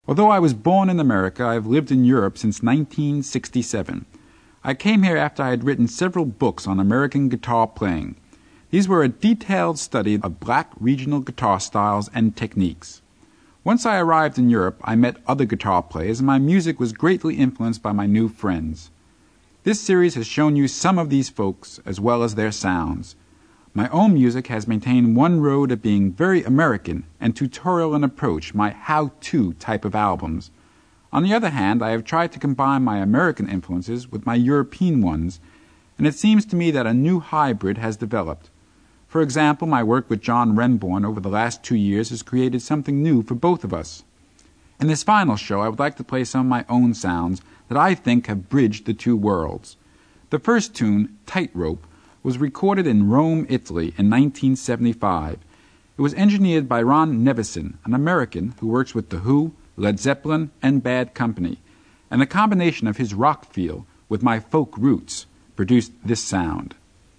Although I was born in America, I have lived in Europe since 1967. I came here after I had written several books on American guitar playing. These were a detailed study of black regional guitar styles and techniques. Once I arrived in Europe, I met other guitar players, and my music was greatly influenced by my new friends. This series has shown you some of these folks as well as their sounds. My own music has maintained one road of being very American and tutorial in approach, my how-to type of albums. On the other hand, I have tried to combine my American influences with my European ones, and it seems to me that a new hybrid has developed. For example, my work with John Renbourn over the last 2 years has created something new for both of us. In this final show, I would like to play some of my own sounds that I think have bridged the two worlds. The first tune, Tightrope, was recorded in Rome, Italy in 1975. It was engineered by Ron Nevison, an American who works with The Who, Led Zeppelin, and Bad Company, and a combination of his rock feel with my folk roots produced this sound.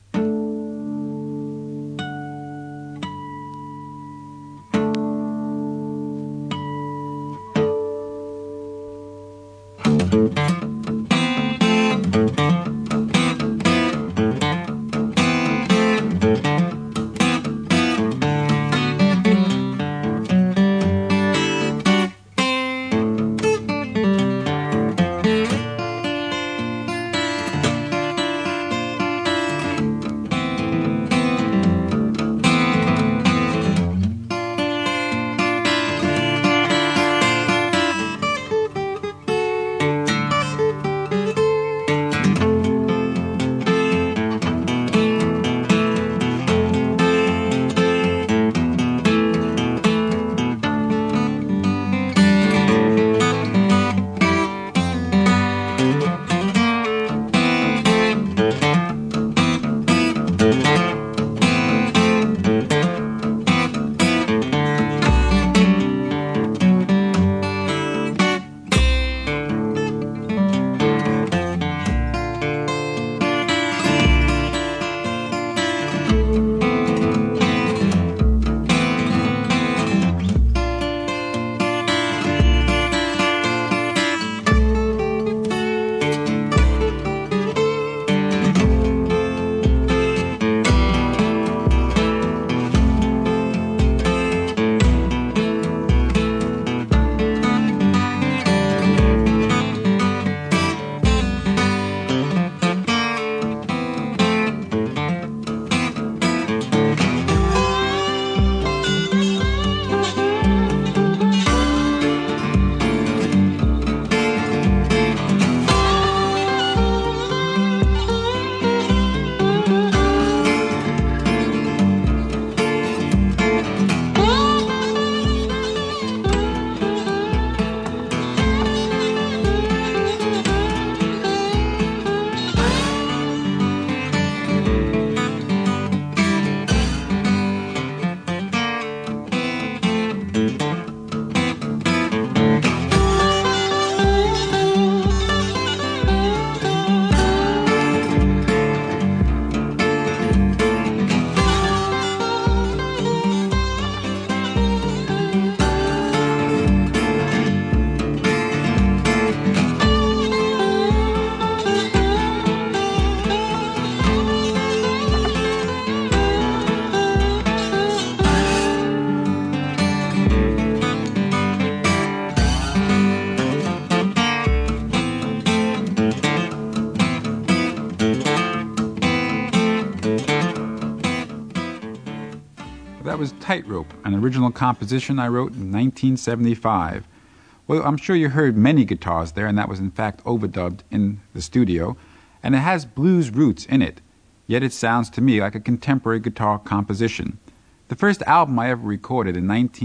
That was Tightrope, an original composition I wrote in 1975. Well, I'm sure you heard many guitars there, and that was in fact overdubbed in the studio, and it has blues roots in it, yet it sounds to me like a contemporary guitar composition. The first album I ever recorded in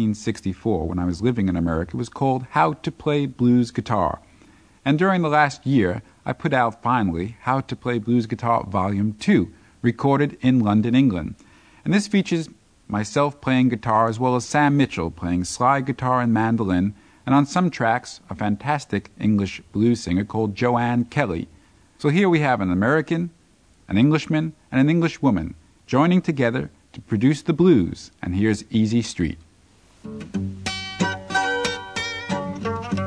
1964 when I was living in America was called How to Play Blues Guitar, and during the last year I put out finally How to Play Blues Guitar Volume 2, recorded in London, England. And this features myself playing guitar as well as Sam Mitchell playing slide guitar and mandolin, and on some tracks a fantastic English blues singer called Joanne Kelly. So here we have an American, an Englishman, and an English woman joining together to produce the blues, and here's Easy Street.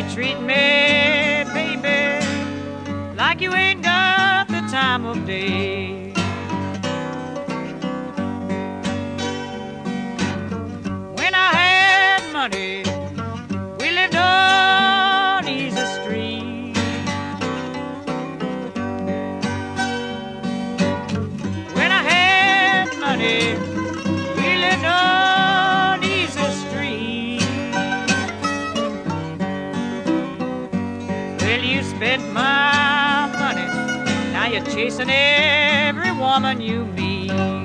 treat me, baby, like you ain't got the time of day. When I had money, we lived on easy street. When I had money, we lived on easy street. Well, you spent my money, now you're chasing every woman you meet.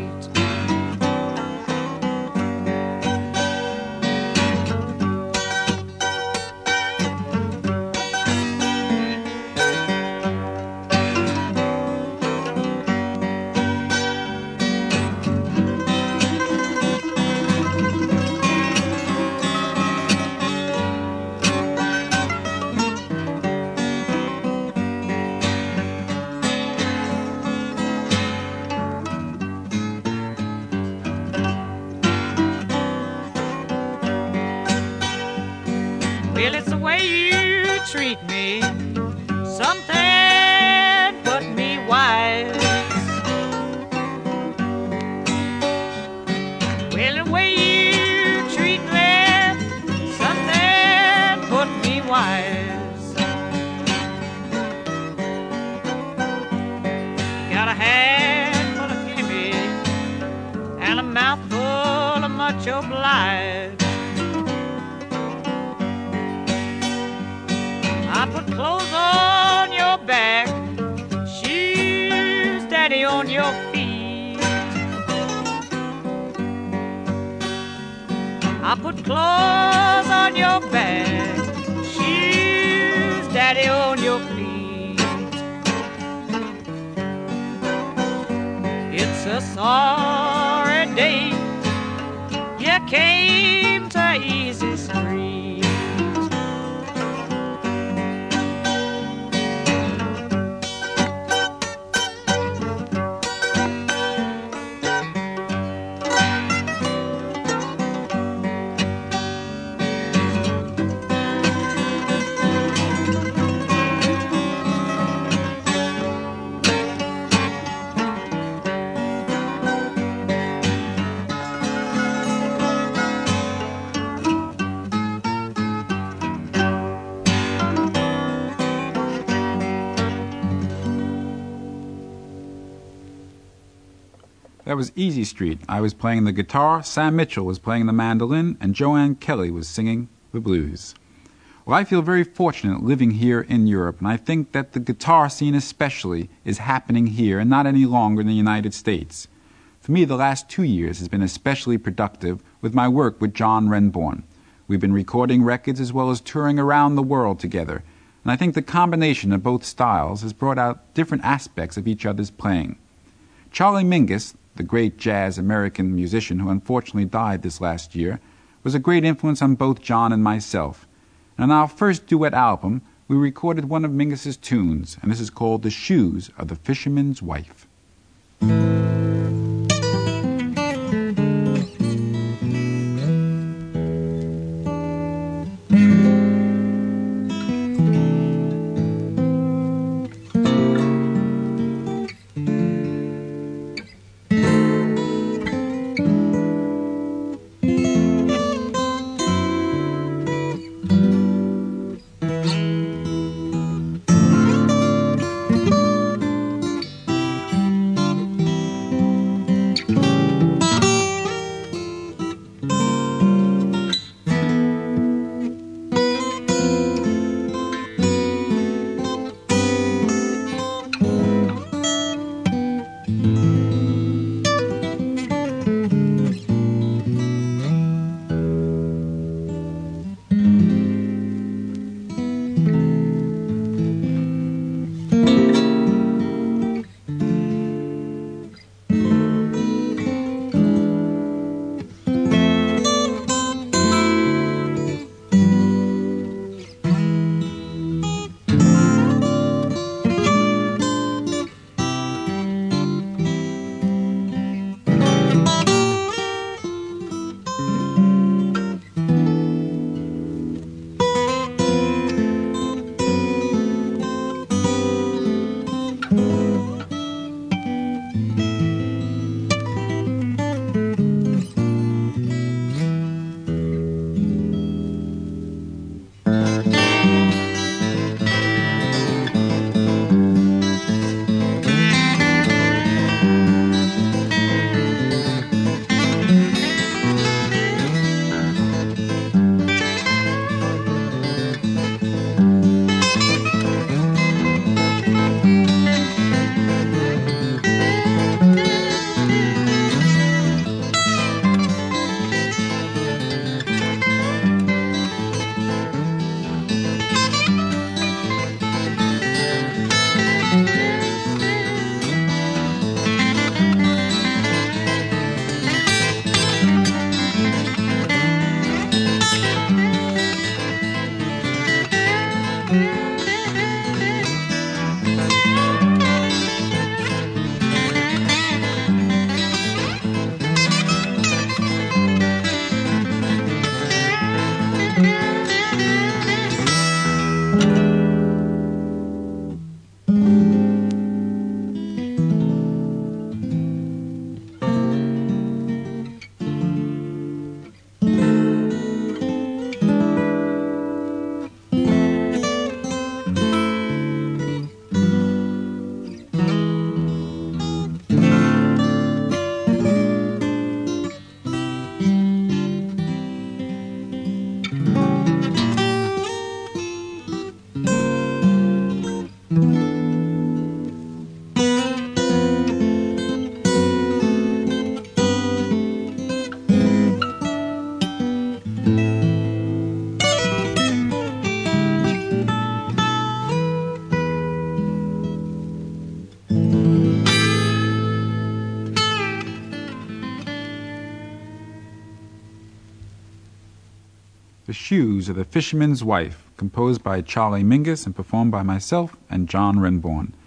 Well, it's the way you treat me, something put me wise. Well, the way you treat me, something put me wise. You got a handful of gimme and a mouthful of much obliged. I put clothes on your back, shoes, daddy, on your feet. I put clothes on your back, shoes, daddy, on your feet. It's a sorry day you came to Easy Street. That was Easy Street. I was playing the guitar, Sam Mitchell was playing the mandolin, and Joanne Kelly was singing the blues. Well, I feel very fortunate living here in Europe, and I think that the guitar scene especially is happening here and not any longer in the United States. For me, the last 2 years has been especially productive with my work with John Renbourn. We've been recording records as well as touring around the world together, and I think the combination of both styles has brought out different aspects of each other's playing. Charlie Mingus, the great jazz American musician who unfortunately died this last year, was a great influence on both John and myself. And on our first duet album, we recorded one of Mingus's tunes, and this is called The Shoes of the Fisherman's Wife. The Shoes of the Fisherman's Wife, composed by Charlie Mingus and performed by myself and John Renbourn.